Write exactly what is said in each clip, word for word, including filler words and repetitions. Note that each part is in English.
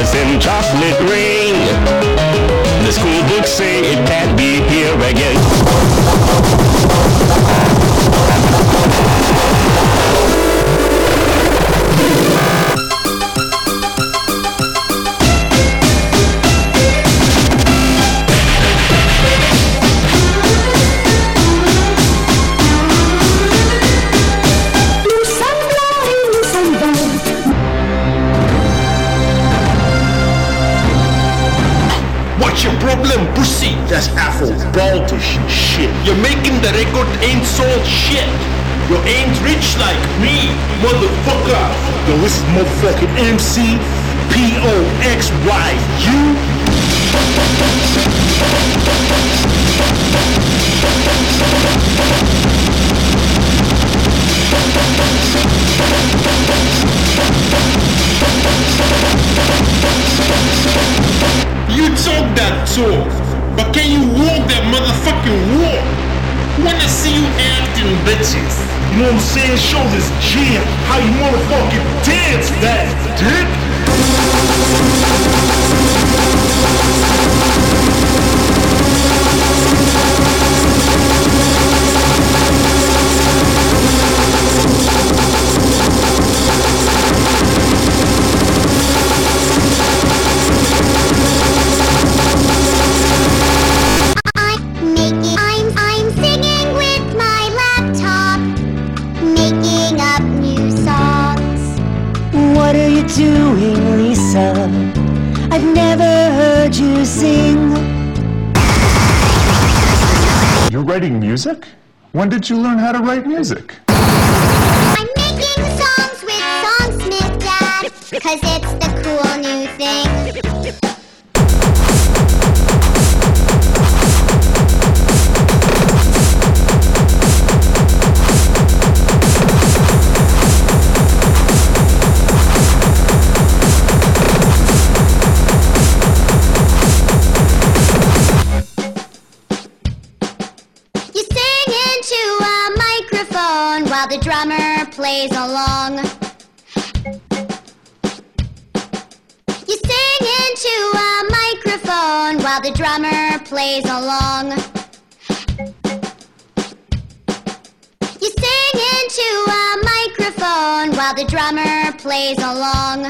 is in chocolate rain. The school books say it can't be here again. What's your problem, pussy? That's Afro baldish shit. You're making the record ain't sold shit. You ain't rich like me, motherfucker. Yo, this is motherfucking M C P O X Y U. You talk that talk, but can you walk that motherfucking walk? Wanna see you acting bitches. You know what I'm saying? Show this jam how you motherfucking dance that dick. What are you doing, Lisa? I've never heard you sing. You're writing music? When did you learn how to write music? I'm making songs with Songsmith, Dad, cause it's the cool new thing. While the drummer plays along. You sing into a microphone while the drummer plays along. You sing into a microphone while the drummer plays along.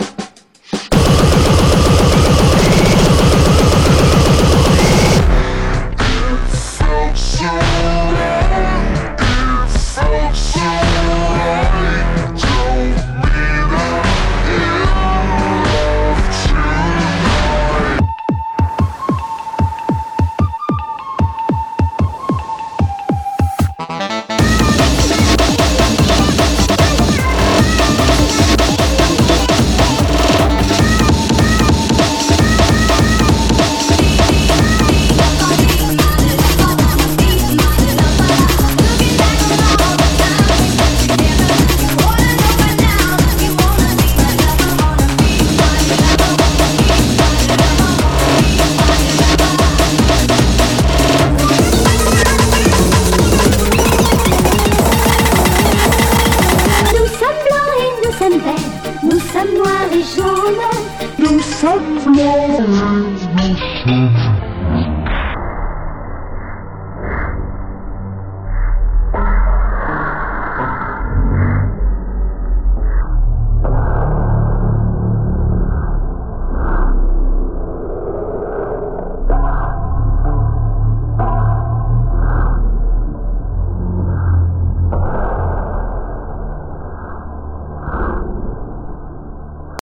Nous sommes noirs et jaunes. Nous sommes noirs et jaunes.